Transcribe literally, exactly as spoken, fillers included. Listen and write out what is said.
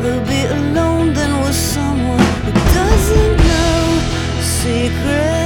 rather be alone than with someone who doesn't know secrets.